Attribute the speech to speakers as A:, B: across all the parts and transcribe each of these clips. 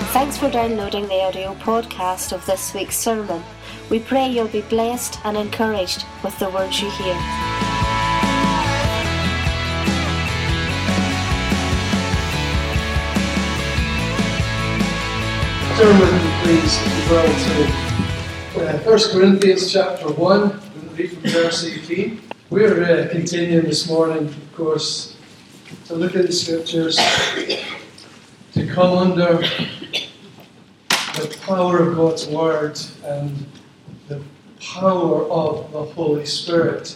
A: Thanks for downloading the audio podcast of this week's sermon. We pray you'll be blessed and encouraged with the words you hear.
B: Turn with me, please, as well, to 1 Corinthians chapter 1. We're going to read from verse 18. We're continuing this morning, of course, to look at the Scriptures, to come under the power of God's Word and the power of the Holy Spirit.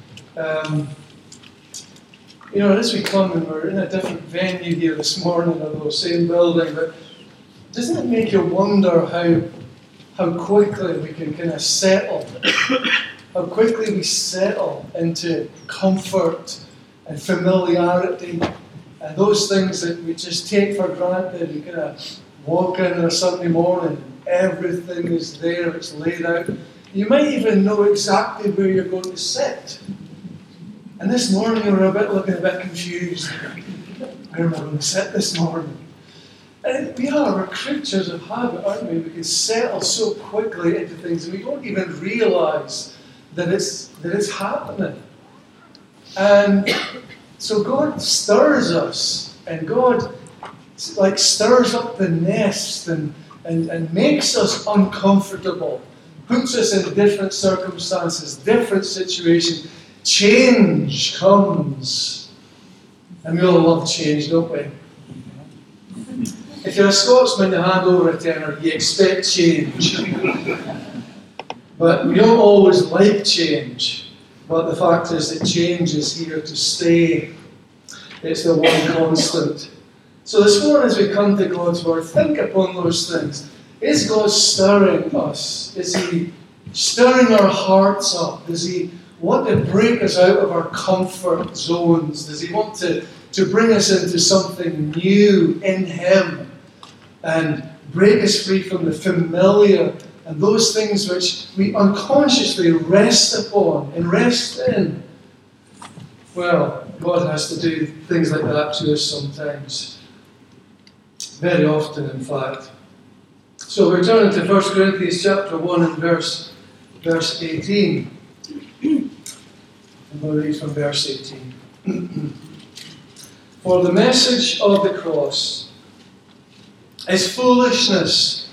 B: As we come, and we're in a different venue here this morning, although same building, but doesn't it make you wonder how quickly we can kind of settle, how quickly we settle into comfort and familiarity and those things that we just take for granted? You kind of walk in on a Sunday morning, everything is there, it's laid out. You might even know exactly where you're going to sit. And this morning you were looking a bit confused. Where am I going to sit this morning? And we're creatures of habit, aren't we? We can settle so quickly into things and we don't even realise that it's happening. And so God stirs us, and God stirs up the nest and makes us uncomfortable, puts us in different circumstances, different situations. Change comes. And we all love change, don't we? If you're a Scotsman, you hand over a tenner, you expect change. But we don't always like change. But the fact is that change is here to stay. It's the one constant. So this morning as we come to God's Word, think upon those things. Is God stirring us? Is He stirring our hearts up? Does He want to break us out of our comfort zones? Does He want to bring us into something new in Him? And break us free from the familiar and those things which we unconsciously rest upon and rest in. Well, God has to do things like that to us sometimes. Very often, in fact. So we're turning to 1 Corinthians chapter 1 and verse 18. I'm going to read from verse 18. For the message of the cross is foolishness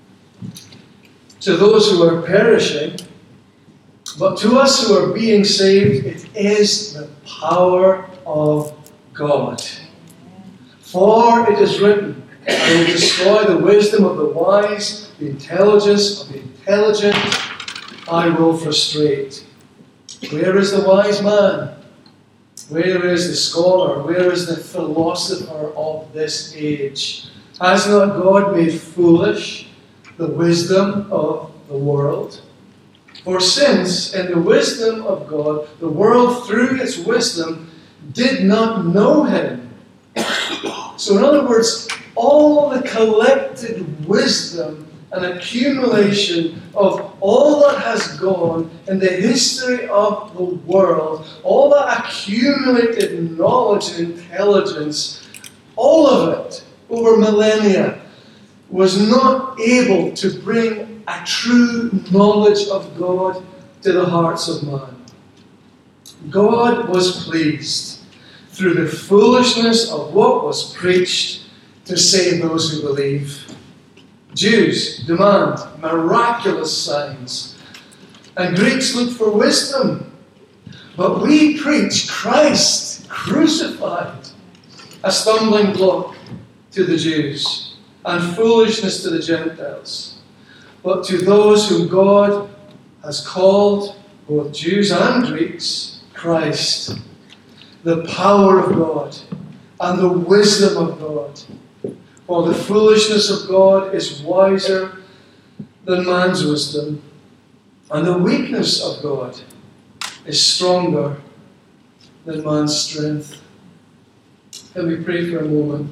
B: to those who are perishing, but to us who are being saved, it is the power of God. For it is written, I will destroy the wisdom of the wise, the intelligence of the intelligent I will frustrate. Where is the wise man? Where is the scholar? Where is the philosopher of this age? Has not God made foolish the wisdom of the world? For since in the wisdom of God, the world through its wisdom did not know Him. So in other words, all the collected wisdom and accumulation of all that has gone in the history of the world, all that accumulated knowledge and intelligence, all of it over millennia was not able to bring a true knowledge of God to the hearts of man. God was pleased through the foolishness of what was preached to save those who believe. Jews demand miraculous signs, and Greeks look for wisdom. But we preach Christ crucified, a stumbling block to the Jews and foolishness to the Gentiles. But to those whom God has called, both Jews and Greeks, Christ, the power of God and the wisdom of God. For the foolishness of God is wiser than man's wisdom, and the weakness of God is stronger than man's strength. Can we pray for a moment?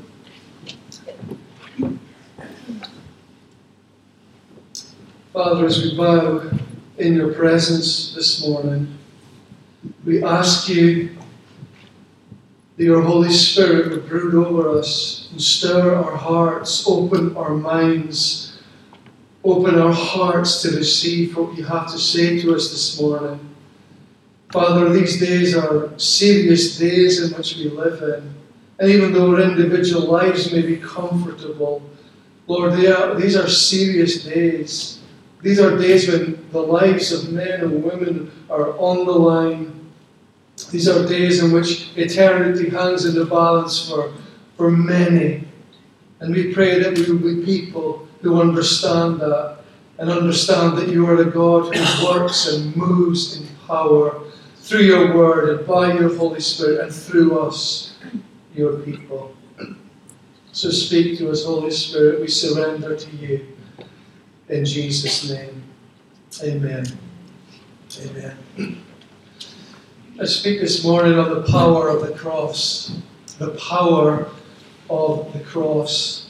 B: Father, as we bow in your presence this morning, we ask you that your Holy Spirit would brood over us and stir our hearts, open our minds, open our hearts to receive what you have to say to us this morning. Father, these days are serious days in which we live in. And even though our individual lives may be comfortable, Lord, these are serious days. These are days when the lives of men and women are on the line. These are days in which eternity hangs in the balance for many. And we pray that we will be people who understand that and understand that you are a God who works and moves in power through your word and by your Holy Spirit and through us, your people. So speak to us, Holy Spirit. We surrender to you. In Jesus' name. Amen. Amen. I speak this morning of the power of the cross. The power of the cross.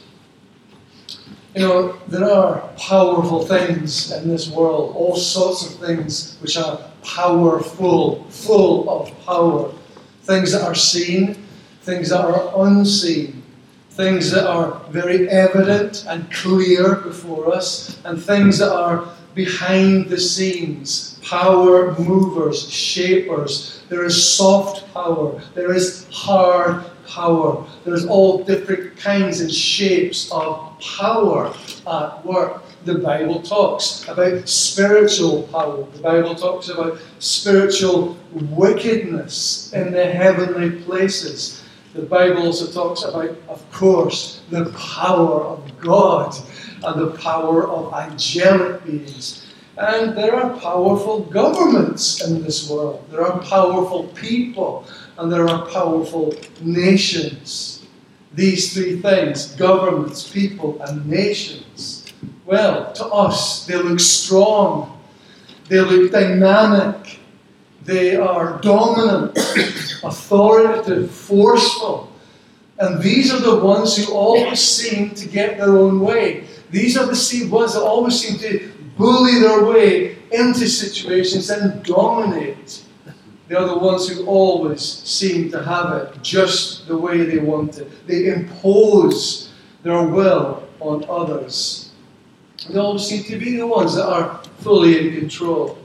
B: You know, there are powerful things in this world, all sorts of things which are powerful, full of power. Things that are seen, things that are unseen, things that are very evident and clear before us, and things that are behind the scenes, power movers, shapers. There is soft power, there is hard power, there's all different kinds and shapes of power at work. The Bible talks about spiritual power. The Bible talks about spiritual wickedness in the heavenly places. The Bible also talks about, of course, the power of God and the power of angelic beings. And there are powerful governments in this world. There are powerful people and there are powerful nations. These three things, governments, people, and nations, well, to us, they look strong. They look dynamic. They are dominant, authoritative, forceful. And these are the ones who always seem to get their own way. These are the ones that always seem to bully their way into situations and dominate. They are the ones who always seem to have it just the way they want it. They impose their will on others. They always seem to be the ones that are fully in control.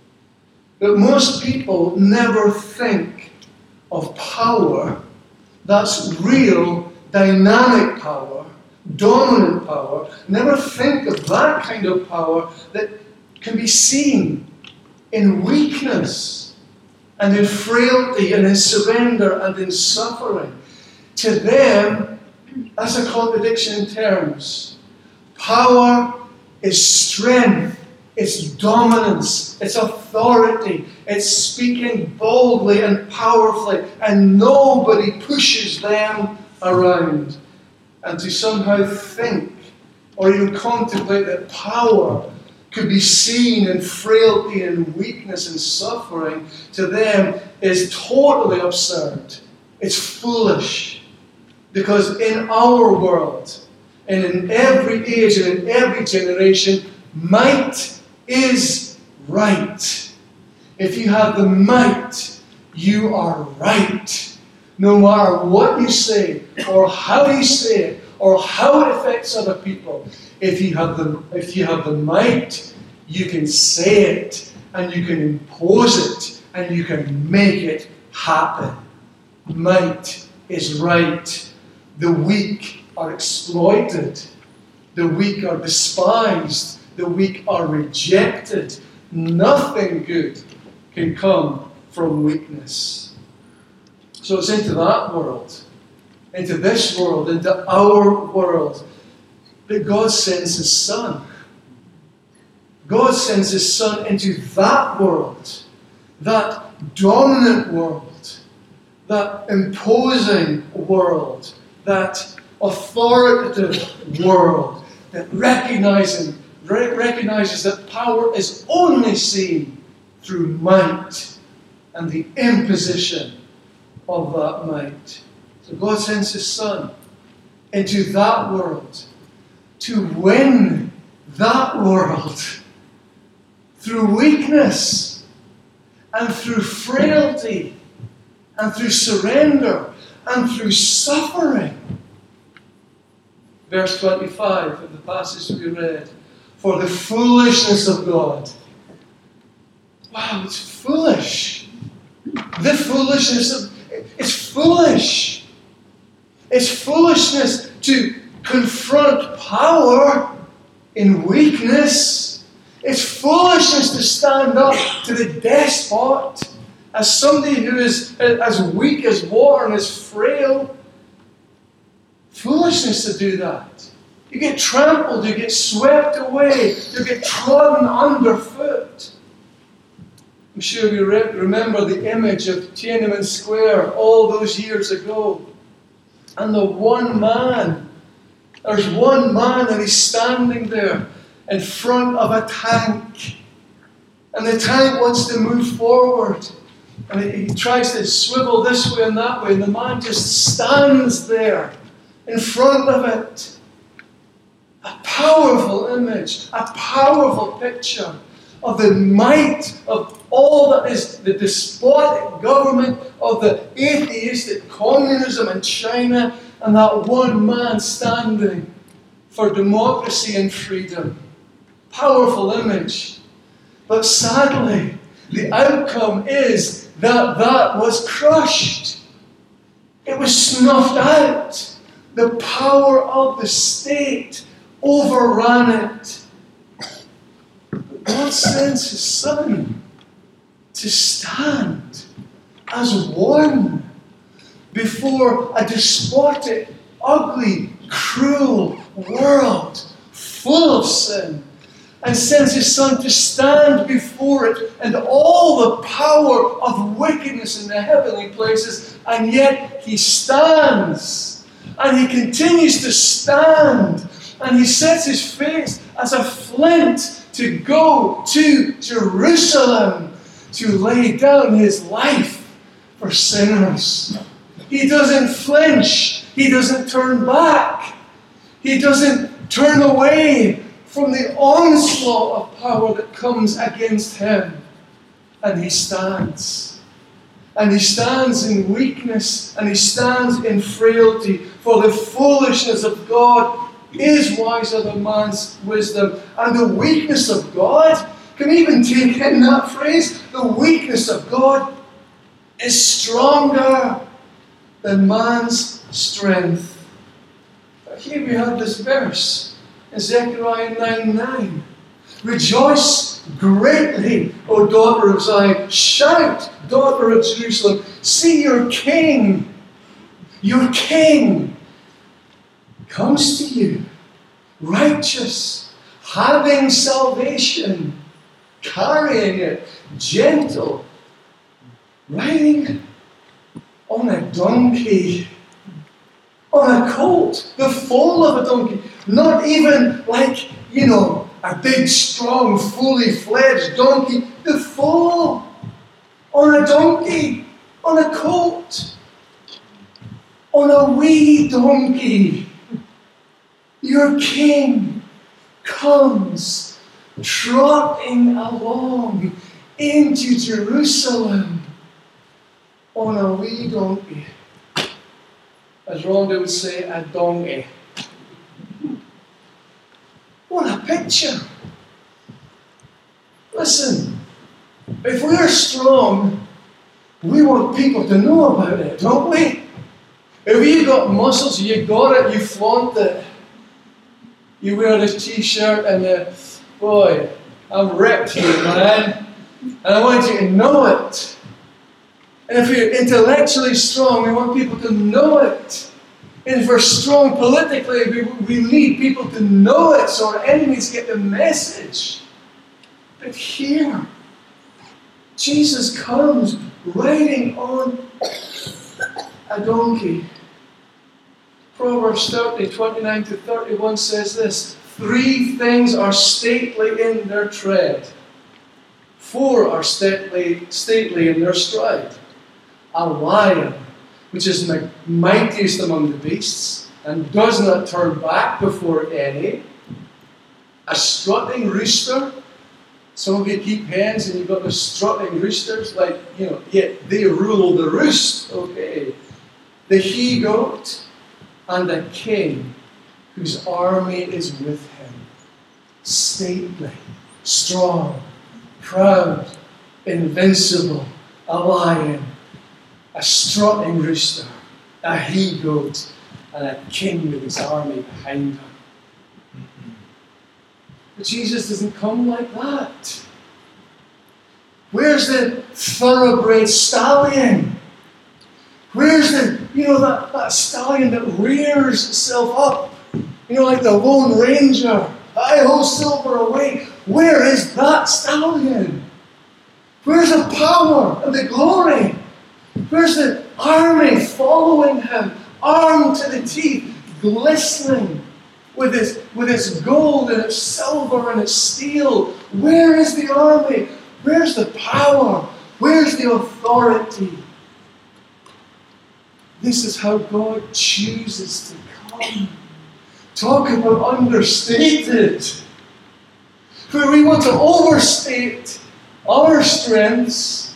B: But most people never think of power that's real, dynamic power, dominant power. Never think of that kind of power that can be seen in weakness and in frailty and in surrender and in suffering. To them, that's a contradiction in terms. Power is strength. It's dominance, it's authority, it's speaking boldly and powerfully, and nobody pushes them around. And to somehow think or even contemplate that power could be seen in frailty and weakness and suffering, to them is totally absurd. It's foolish. Because in our world, and in every age and in every generation, might is right. If you have the might, you are right. No matter what you say, or how you say it, or how it affects other people. If you have the might, you can say it, and you can impose it, and you can make it happen. Might is right. The weak are exploited. The weak are despised. The weak are rejected. Nothing good can come from weakness. So it's into that world, into this world, into our world, that God sends His Son. God sends His Son into that world, that dominant world, that imposing world, that authoritative world, that recognizes that power is only seen through might and the imposition of that might. So God sends His Son into that world to win that world through weakness and through frailty and through surrender and through suffering. Verse 25 of the passage we read. For the foolishness of God. Wow, it's foolish. The foolishness of... It's foolish. It's foolishness to confront power in weakness. It's foolishness to stand up to the despot as somebody who is as weak as water and as frail. Foolishness to do that. You get trampled, you get swept away, you get trodden underfoot. I'm sure you remember the image of Tiananmen Square all those years ago. And there's one man and he's standing there in front of a tank. And the tank wants to move forward. And he tries to swivel this way and that way, and the man just stands there in front of it. A powerful image, a powerful picture of the might of all that is the despotic government of the atheistic communism in China, and that one man standing for democracy and freedom. Powerful image. But sadly, the outcome is that was crushed. It was snuffed out. The power of the state overran it. But God sends His Son to stand as one before a despotic, ugly, cruel world full of sin, and sends His Son to stand before it and all the power of wickedness in the heavenly places, and yet He stands, and He continues to stand, and He sets His face as a flint to go to Jerusalem to lay down His life for sinners. He doesn't flinch. He doesn't turn back. He doesn't turn away from the onslaught of power that comes against Him. And He stands. And He stands in weakness, and He stands in frailty. For the foolishness of God is wiser than man's wisdom. And the weakness of God, can we even take in that phrase? The weakness of God is stronger than man's strength. But here we have this verse in Zechariah 9:9. Rejoice greatly, O daughter of Zion. Shout, daughter of Jerusalem. See your king comes to you, righteous, having salvation, carrying it, gentle, riding on a donkey, on a colt, the foal of a donkey. Not even like, a big, strong, fully fledged donkey. The foal on a donkey, on a colt, on a wee donkey. Your king comes trotting along into Jerusalem on a wee donkey. As Rhonda would say, a donkey. What a picture. Listen, if we're strong, we want people to know about it, don't we? If you've got muscles, you got it, you flaunt it. You wear this t-shirt and boy, I'm ripped here, man. And I want you to know it. And if we're intellectually strong, we want people to know it. And if we're strong politically, we need people to know it so our enemies get the message. But here, Jesus comes riding on a donkey. Proverbs 30:29-31 says this: 3 things are stately in their tread. 4 are stately in their stride. A lion, which is the mightiest among the beasts, and does not turn back before any. A strutting rooster. Some of you keep hens and you've got the strutting roosters, they rule the roost. Okay. the he-goat, and the king whose army is with him. Stately, strong, proud, invincible, a lion, a strutting rooster, a he-goat, and a king with his army behind him. But Jesus doesn't come like that. Where's the thoroughbred stallion? Where's that stallion that rears itself up? Like the Lone Ranger. Hi-ho, silver away. Where is that stallion? Where's the power and the glory? Where's the army following him, armed to the teeth, glistening with its gold and its silver and its steel? Where is the army? Where's the power? Where's the authority? This is how God chooses to come. Talk about understated. Where we want to overstate our strengths,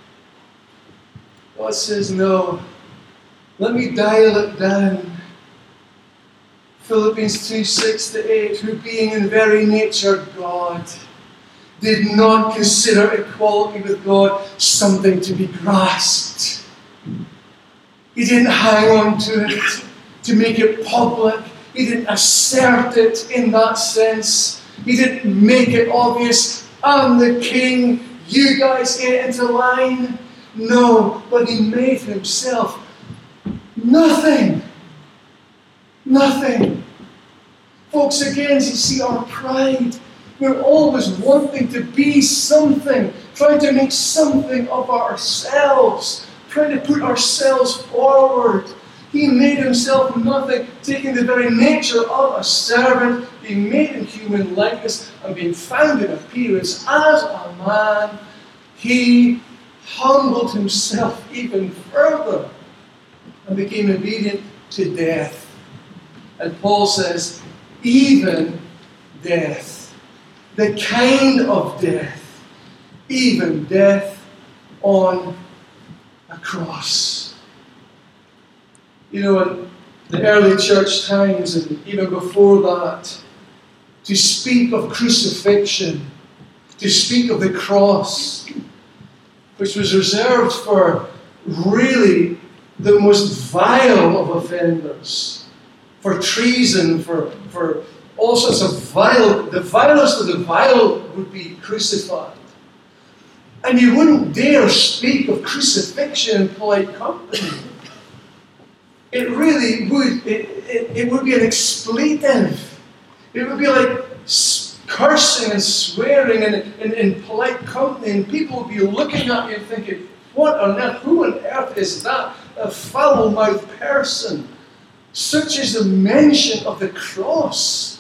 B: God says, no, let me dial it down. Philippians 2:6-8, who being in very nature God, did not consider equality with God something to be grasped. He didn't hang on to it to make it public. He didn't assert it in that sense. He didn't make it obvious. I'm the king. You guys get into line. No, but he made himself nothing. Nothing. Folks, again, you see our pride. We're always wanting to be something, trying to make something of ourselves, trying to put ourselves forward. He made himself nothing, taking the very nature of a servant, being made in human likeness, and being found in appearance as a man. He humbled himself even further and became obedient to death. And Paul says, even death, the kind of death, even death on a cross. In the early church times and even before that, to speak of crucifixion, to speak of the cross, which was reserved for really the most vile of offenders, for treason, for all sorts of the vilest of the vile would be crucified. And you wouldn't dare speak of crucifixion in polite company. It really would, it would be an expletive. It would be like cursing and swearing in polite company, and people would be looking at you and thinking, what on earth, who on earth is that? A foul-mouthed person. Such is the mention of the cross.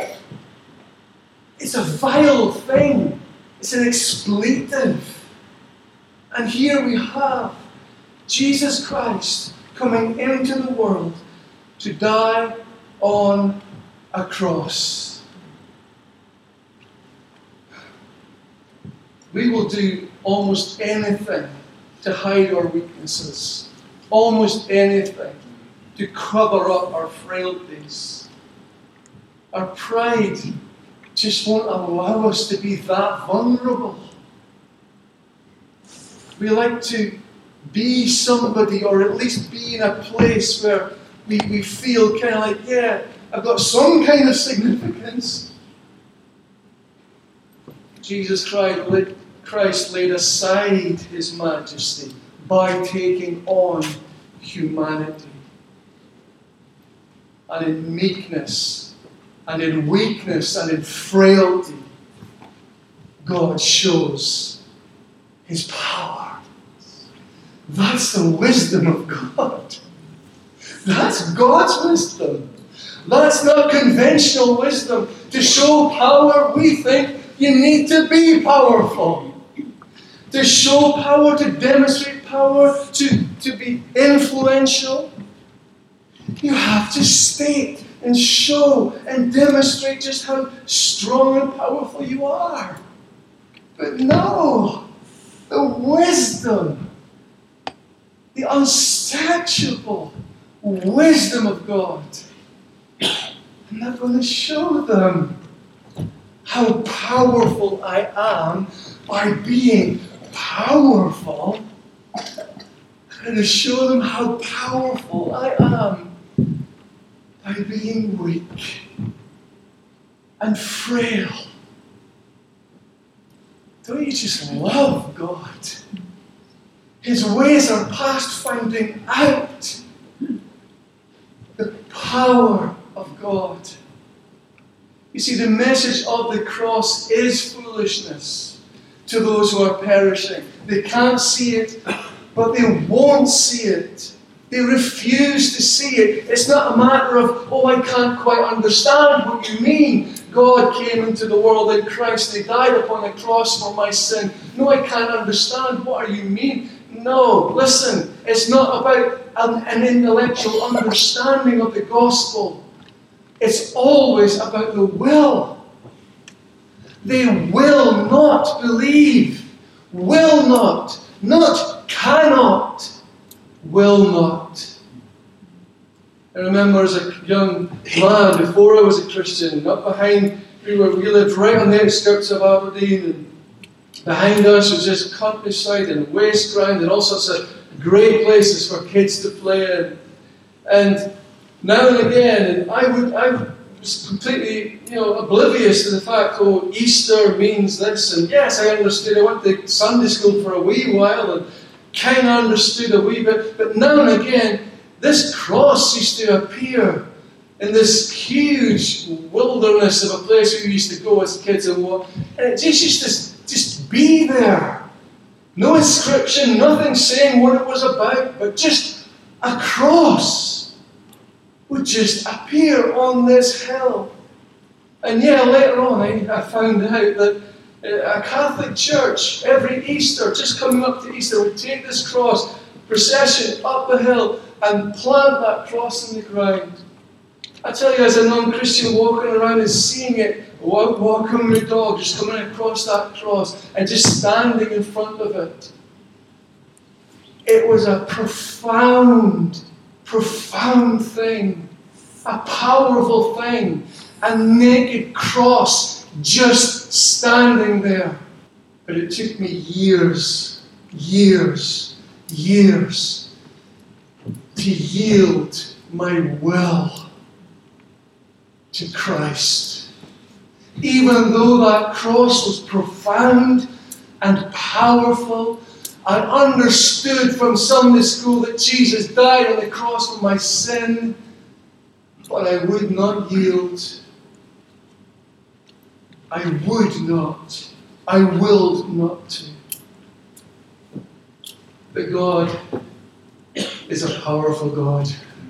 B: It's a vile thing. It's an expletive. And here we have Jesus Christ coming into the world to die on a cross. We will do almost anything to hide our weaknesses. Almost anything to cover up our frailties. Our pride just won't allow us to be that vulnerable. We like to be somebody, or at least be in a place where we feel kind of like, yeah, I've got some kind of significance. Jesus Christ laid aside his majesty by taking on humanity. And in meekness, and in weakness, and in frailty, God shows his power. That's the wisdom of God. That's God's wisdom. That's not conventional wisdom. To show power, we think you need to be powerful. To show power, to demonstrate power, to be influential, you have to state and show and demonstrate just how strong and powerful you are. But no, the wisdom the unsearchable wisdom of God. And I'm going to show them how powerful I am by being powerful. I'm going to show them how powerful I am by being weak and frail. Don't you just love God? His ways are past finding out. The power of God. You see, the message of the cross is foolishness to those who are perishing. They can't see it, but they won't see it. They refuse to see it. It's not a matter of, oh, I can't quite understand what you mean. God came into the world in Christ. He died upon a cross for my sin. No, I can't understand. What do you mean? No, listen. It's not about an intellectual understanding of the gospel. It's always about the will. They will not believe. Will not. Not cannot. Will not. I remember as a young man, before I was a Christian, up behind, we lived right on the outskirts of Aberdeen, and behind us was just countryside and waste ground and all sorts of great places for kids to play in. And now and again, and I was completely, oblivious to the fact, oh, Easter means this, and yes, I understood. I went to Sunday school for a wee while and kind of understood a wee bit, but now and again, this cross used to appear in this huge wilderness of a place we used to go as kids and walk, and it just used to just be there. No inscription, nothing saying what it was about, but just a cross would just appear on this hill. And yeah, later on I found out that a Catholic church, every Easter, just coming up to Easter, would take this cross, procession up the hill, and plant that cross in the ground. I tell you, as a non-Christian walking around and seeing it, walking my dog, just coming across that cross, and just standing in front of it. It was a profound, profound thing. A powerful thing. A naked cross just standing there. But it took me years to yield my will to Christ. Even though that cross was profound and powerful, I understood from Sunday school that Jesus died on the cross for my sin, but I would not yield. I would not. I willed not to. But God is a powerful God.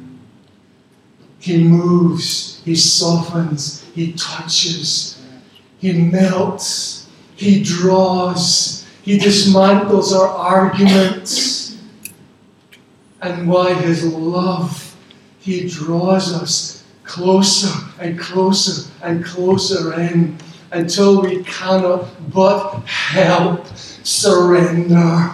B: He moves, He softens, He touches, He melts, He draws, He dismantles our arguments. And by His love, He draws us closer and closer and closer in until we cannot but help surrender.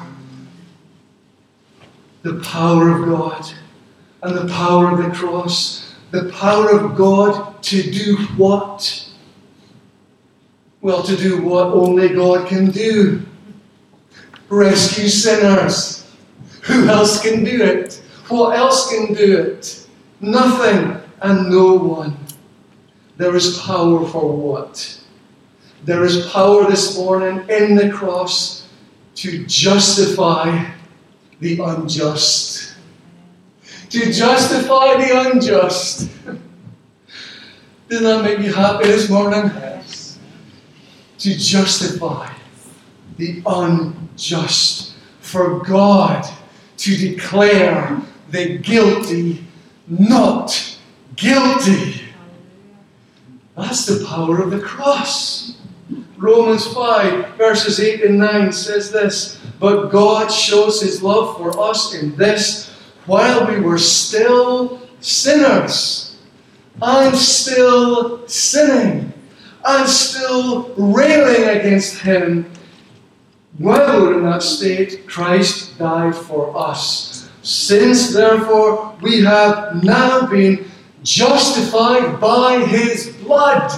B: The power of God and the power of the cross. The power of God to do what? Well, to do what only God can do. Rescue sinners. Who else can do it? What else can do it? Nothing and no one. There is power for what? There is power this morning in the cross to justify the unjust. To justify the unjust. Doesn't that make you happy this morning? Yes. To justify the unjust. For God to declare the guilty not guilty. That's the power of the cross. Romans 5 verses 8 and 9 says this, but God shows His love for us in this, while we were still sinners, and still sinning, and still railing against Him, while we were in that state, Christ died for us. Since therefore we have now been justified by his blood,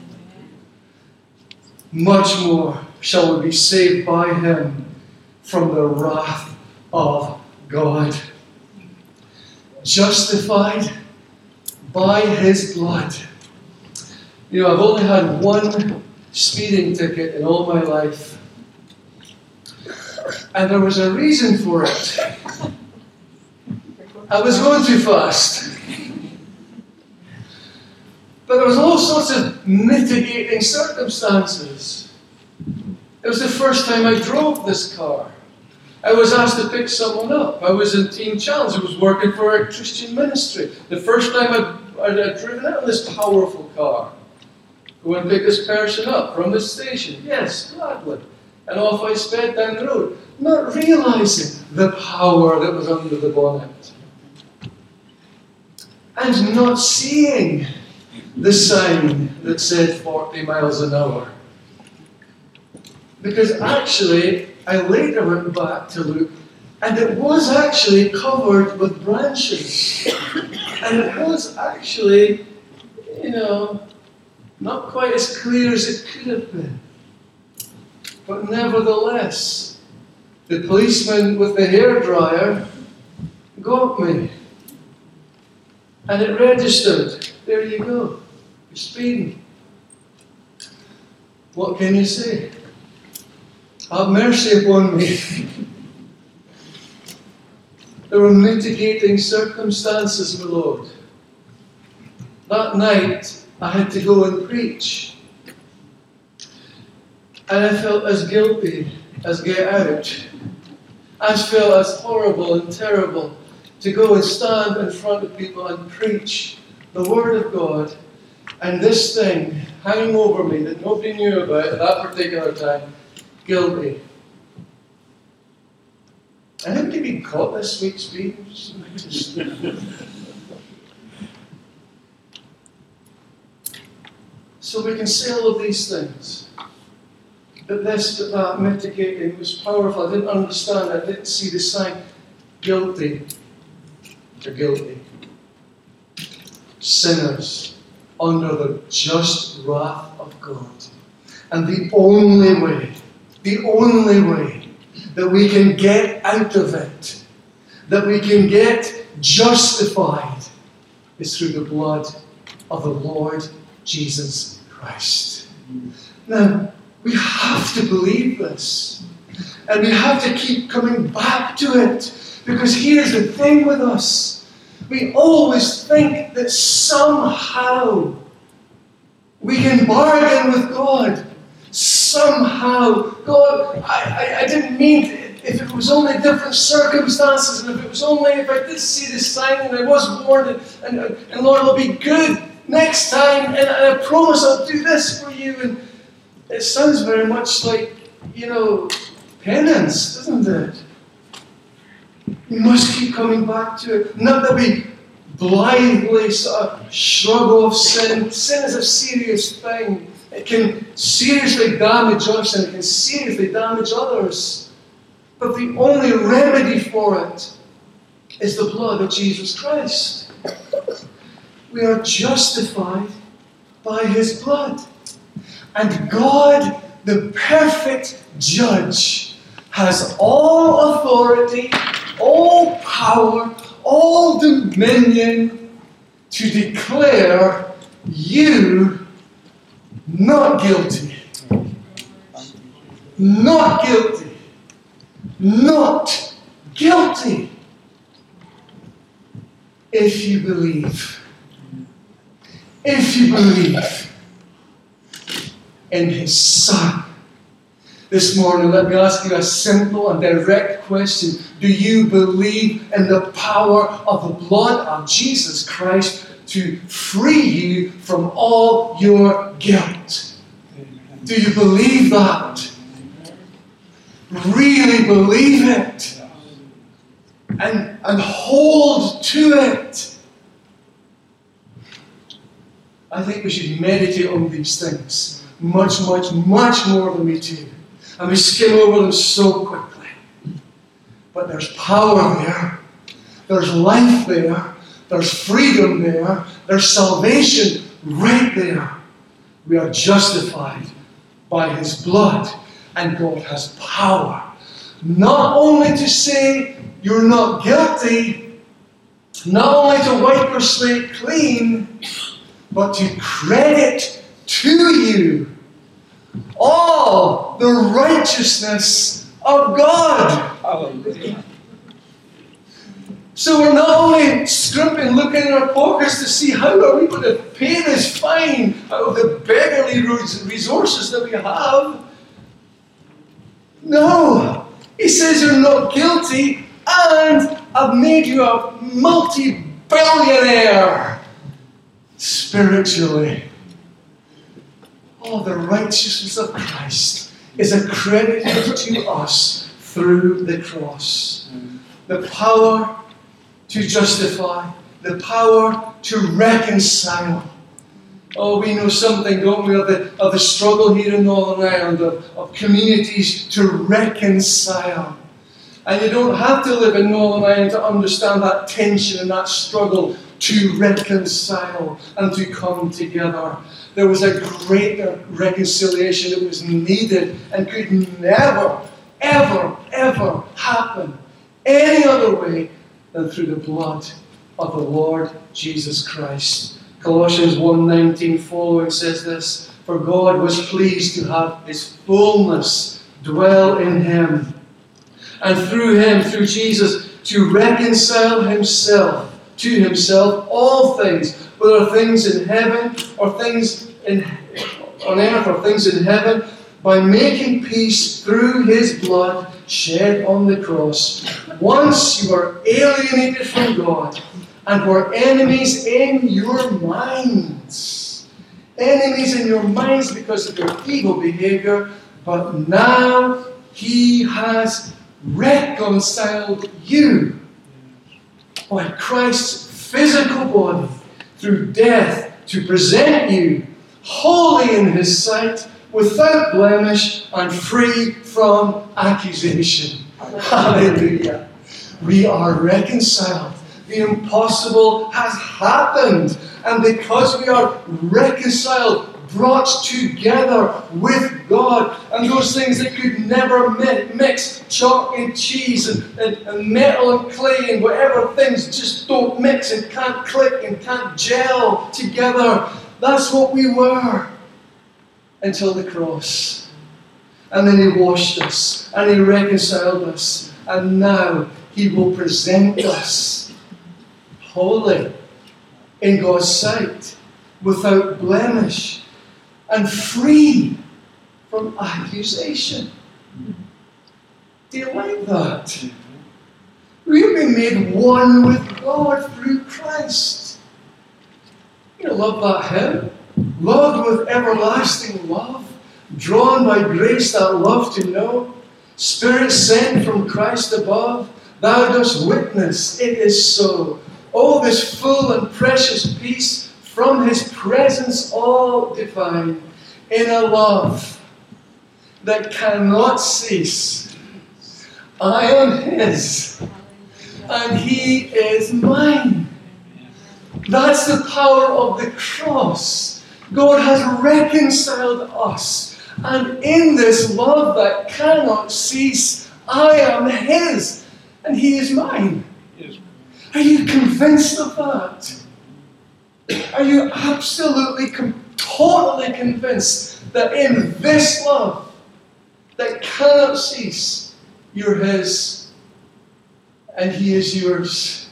B: much more shall we be saved by him from the wrath of God. Justified by his blood. You know, I've only had one speeding ticket in all my life. And there was a reason for it. I was going too fast. But there was all sorts of mitigating circumstances. It was the first time I drove this car. I was asked to pick someone up. I was in Teen Challenge. I was working for a Christian ministry. The first time I'd driven out in this powerful car. Go and pick this person up from the station. Yes, gladly. And off I sped down the road, not realizing the power that was under the bonnet. And not seeing the sign that said 40 miles an hour. Because actually, I later went back to look, and it was actually covered with branches. And it was actually, not quite as clear as it could have been. But nevertheless, the policeman with the hairdryer got me. And it registered. There you go. You're speeding. What can you say? Have mercy upon me. There were mitigating circumstances, my Lord. That night, I had to go and preach. And I felt as guilty as get out. I felt as horrible and terrible to go and stand in front of people and preach the Word of God, and this thing hanging over me that nobody knew about at that particular time. Guilty. And how did we caught this week's speaking? So we can say all of these things. But this, but that, mitigating was powerful. I didn't understand. I didn't see the sign. Guilty. They're guilty. Sinners under the just wrath of God. And the only way that we can get out of it, that we can get justified, is through the blood of the Lord Jesus Christ. Now, we have to believe this. And we have to keep coming back to it. Because here's the thing with us. We always think that somehow we can bargain with God. Somehow, God, I didn't mean if it was only different circumstances, and if it was only if I did see the sign and I was warned, and Lord, it'll be good next time, and I promise I'll do this for you. And it sounds very much like, penance, doesn't it? We must keep coming back to it. Not that we blithely sort of shrug off sin. Sin is a serious thing. It can seriously damage us and it can seriously damage others. But the only remedy for it is the blood of Jesus Christ. We are justified by his blood. And God, the perfect judge, has all authority, all power, all dominion to declare you not guilty. Not guilty. Not guilty. If you believe. If you believe in his Son. This morning, let me ask you a simple and direct question. Do you believe in the power of the blood of Jesus Christ to free you from all your guilt? Do you believe that? Really believe it? And hold to it? I think we should meditate on these things much, much, much more than we do. And we skim over them so quickly. But there's power there. There's life there. There's freedom there. There's salvation right there. We are justified by His blood. And God has power. Not only to say you're not guilty, not only to wipe your slate clean, but to credit to you all the righteousness of God.
C: Hallelujah.
B: So we're not only scrimping, looking in our pockets to see how are we going to pay this fine out of the beggarly resources that we have. No. He says you're not guilty, and I've made you a multi-billionaire spiritually. Oh, the righteousness of Christ is accredited to us through the cross. The power to justify, the power to reconcile. Oh, we know something, don't we, of the struggle here in Northern Ireland, of communities to reconcile. And you don't have to live in Northern Ireland to understand that tension and that struggle to reconcile and to come together. There was a greater reconciliation that was needed and could never, ever, ever happen any other way than through the blood of the Lord Jesus Christ. Colossians 1:19 following says this, "For God was pleased to have His fullness dwell in Him, and through Him, through Jesus, to reconcile Himself to Himself all things, whether things in heaven or things on earth or things in heaven, by making peace through His blood shed on the cross. Once you were alienated from God and were enemies in your minds. Enemies in your minds because of your evil behavior, but now He has reconciled you by Christ's physical body through death to present you holy in His sight, without blemish and free from accusation." Hallelujah. We are reconciled. The impossible has happened. And because we are reconciled, brought together with God, and those things that could never mix, chalk and cheese and metal and clay and whatever things just don't mix and can't click and can't gel together. That's what we were until the cross. And then He washed us and He reconciled us. And now He will present us holy in God's sight, without blemish, and free from accusation. Do you like that? We've been made one with God through Christ. You love that hymn? Loved with everlasting love, drawn by grace that love to know, Spirit sent from Christ above, Thou dost witness it is so. Oh, this full and precious peace, from His presence all divine, in a love that cannot cease. I am His, and He is mine. That's the power of the cross. God has reconciled us, and in this love that cannot cease, I am His, and He is mine. Are you convinced of that? Are you absolutely, totally convinced that in this love that cannot cease, you're His and He is yours?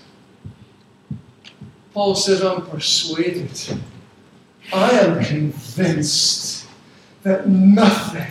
B: Paul says, I'm persuaded, I am convinced that nothing,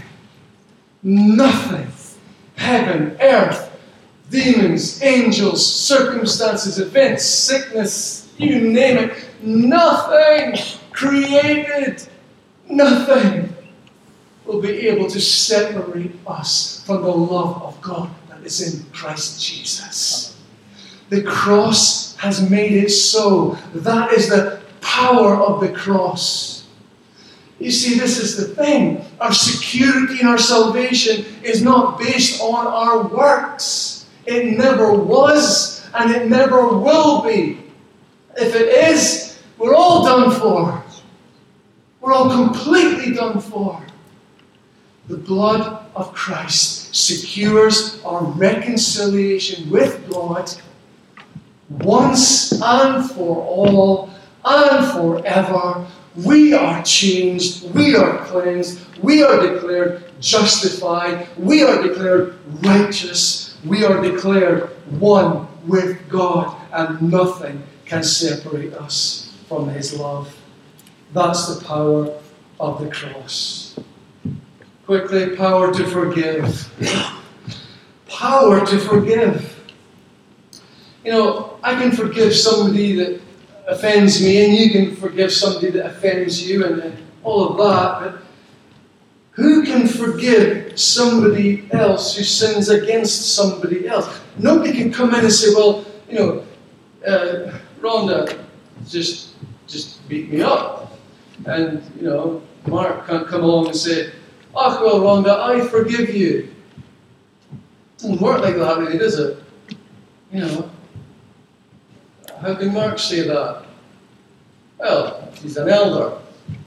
B: heaven, earth, demons, angels, circumstances, events, sickness, you name it, nothing created, nothing will be able to separate us from the love of God that is in Christ Jesus. The cross has made it so. That is the power of the cross. You see, this is the thing. Our security and our salvation is not based on our works. It never was, us, and it never will be. If it is, we're all done for. We're all completely done for. The blood of Christ secures our reconciliation with God once and for all and forever. We are changed, we are cleansed, we are declared justified, we are declared righteous, we are declared one with God, and nothing can separate us from His love. That's the power of the cross. Quickly, power to forgive. Power to forgive. You know, I can forgive somebody that offends me, and you can forgive somebody that offends you, and all of that, but who can forgive somebody else who sins against somebody else? Nobody can come in and say, well, you know, Rhonda just beat me up. And, you know, Mark can't come along and say, oh, well, Rhonda, I forgive you. It doesn't work like that, really, does it? You know, how can Mark say that? Well, he's an elder.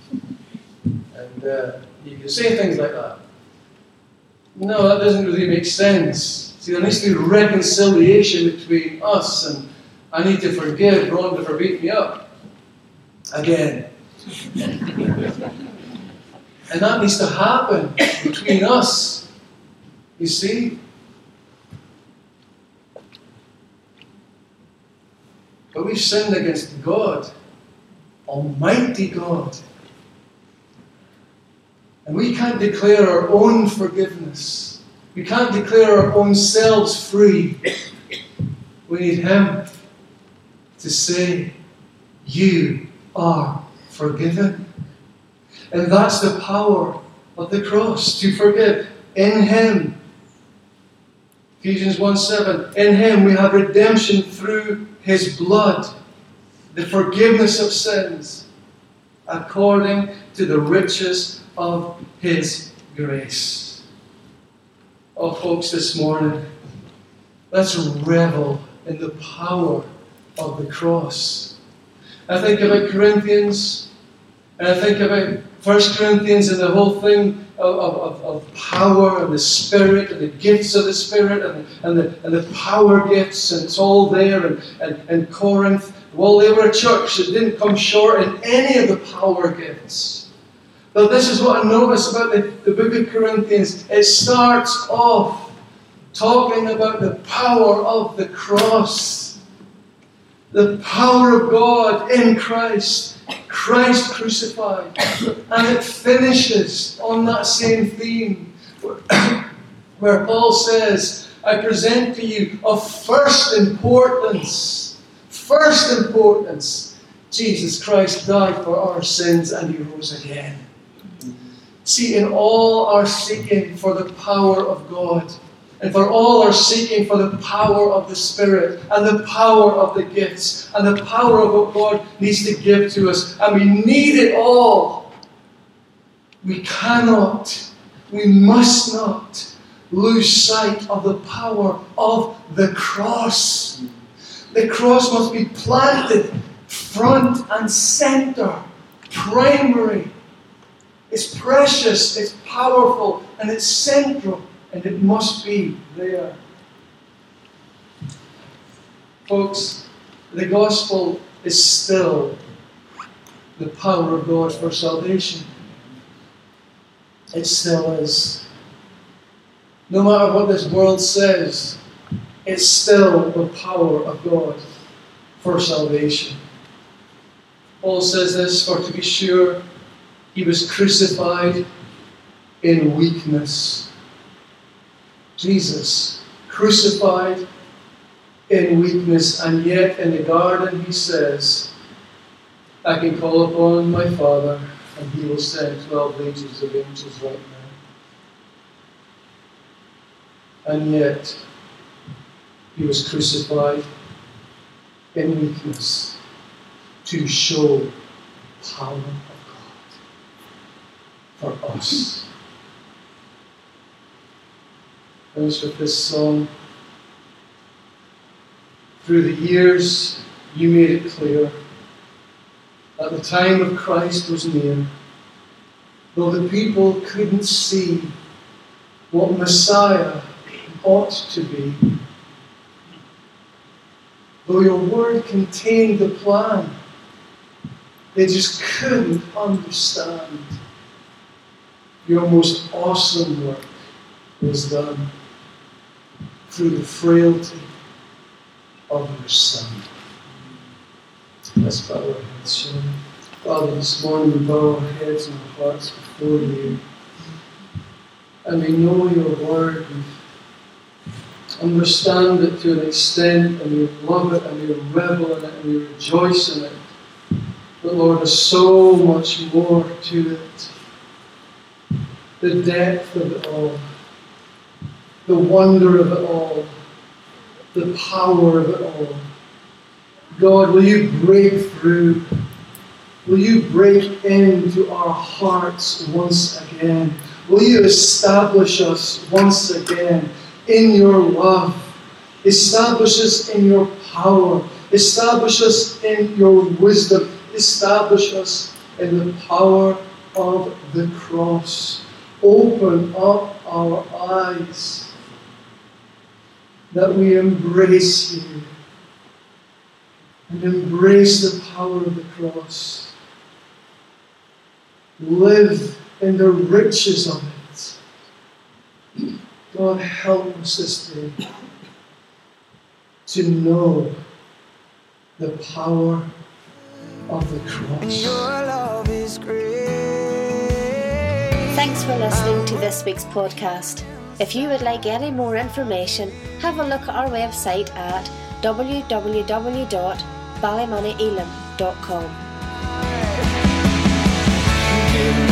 B: And you can say things like that. No, that doesn't really make sense. See, there needs to be reconciliation between us, and I need to forgive Rhonda for beating me up. Again. And that needs to happen between us. You see? But we've sinned against God, Almighty God. And we can't declare our own forgiveness. We can't declare our own selves free. We need Him to say, you are forgiven. And that's the power of the cross, to forgive. In Him, Ephesians 1:7, in Him we have redemption through His blood, the forgiveness of sins, according to the riches of His grace. Oh, folks, this morning, let's revel in the power of the cross. I think about Corinthians, and I think about 1 Corinthians and the whole thing of power and the Spirit and the gifts of the Spirit and the power gifts, and it's all there. And Corinth, well, they were a church that didn't come short in any of the power gifts. But this is what I notice about the book of Corinthians. It starts off talking about the power of the cross. The power of God in Christ. Christ crucified. And it finishes on that same theme where Paul says, I present to you of first importance. First importance. Jesus Christ died for our sins and He rose again. See, in all our seeking for the power of God, and for all our seeking for the power of the Spirit, and the power of the gifts, and the power of what God needs to give to us, and we need it all, we cannot, we must not lose sight of the power of the cross. The cross must be planted front and center, primary. It's precious, it's powerful, and it's central, and it must be there. Folks, the gospel is still the power of God for salvation. It still is. No matter what this world says, it's still the power of God for salvation. Paul says this, for to be sure, He was crucified in weakness. Jesus, crucified in weakness, and yet in the garden He says, I can call upon my Father, and He will send 12 legions of angels right now. And yet, He was crucified in weakness to show power of God for us. Finish with this song. Through the years, you made it clear that the time of Christ was near. Though the people couldn't see what Messiah ought to be, though your word contained the plan, they just couldn't understand. Your most awesome work was done through the frailty of your Son. Let's bow our heads, shall we? Father, this morning we bow our heads and our hearts before you. And we know your word, we understand it to an extent, and we love it, and we revel in it, and we rejoice in it. But Lord, there's so much more to it. The depth of it all, the wonder of it all, the power of it all. God, will you break through? Will you break into our hearts once again? Will you establish us once again in your love? Establish us in your power. Establish us in your wisdom. Establish us in the power of the cross. Open up our eyes that we embrace you and embrace the power of the cross. Live in the riches of it. God, help us this day to know the power of the cross.
C: Your love is great.
A: Thanks for listening to this week's podcast. If you would like any more information, have a look at our website at www.ballymoneyElam.com.